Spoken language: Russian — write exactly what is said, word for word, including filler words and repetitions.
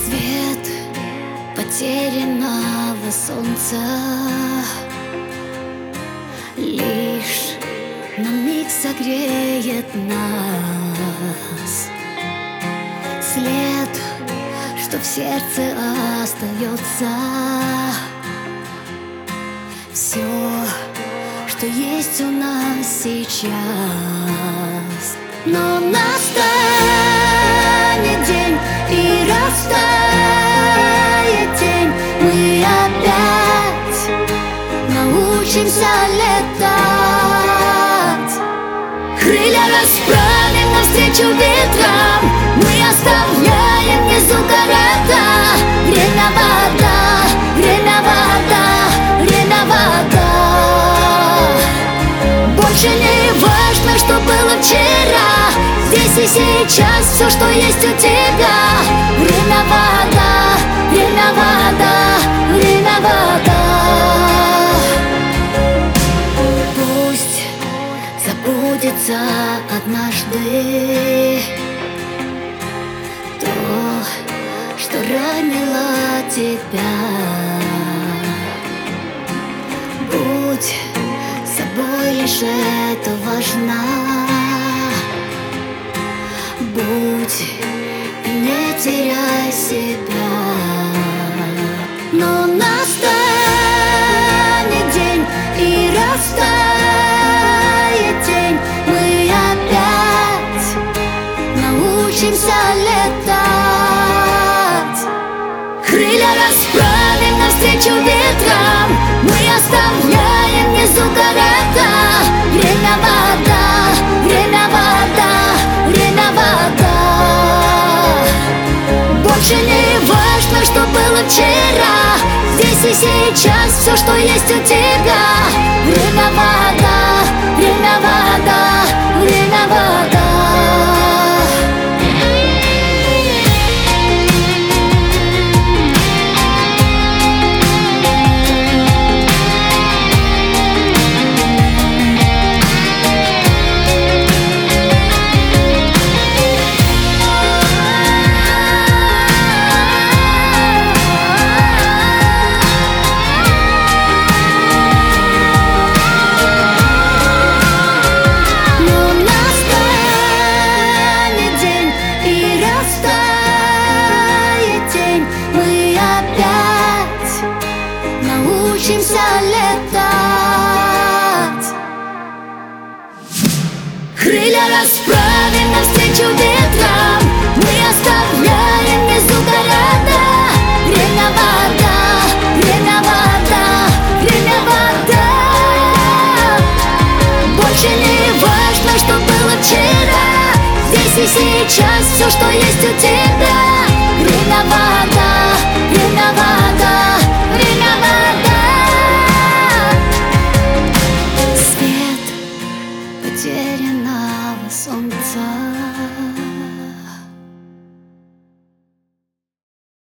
Свет потерянного солнца лишь на миг согреет нас. След, что в сердце остается. Все, что есть у нас сейчас. Но настанет день и растает тень. Мы опять научимся летать. Крылья расправим навстречу ветрам. Мы оставляем внизу города. Время вода, время вода, время вода. Больше не важно, что было вчера. Здесь и сейчас все, что есть у тебя. Время вода, время вода, время вода. Пусть забудется однажды то, что ранило тебя. Будь собой, лишь это важно. Будь и не теряй себя. Но настанет день и растает тень. Мы опять научимся летать. Крылья расправим навстречу ветрам. Мы оставляем внизу города. Время вода, время вода, время вода. Больше не важно, что было вчера. Здесь и сейчас все, что есть у тебя. Время вода, время вода, время вода. Научимся летать. Крылья расправим навстречу ветрам. Мы оставляем внизу города. Время вода, время вода, время вода. Больше не важно, что было вчера. Здесь и сейчас все, что есть у тебя. Время вода, время вода.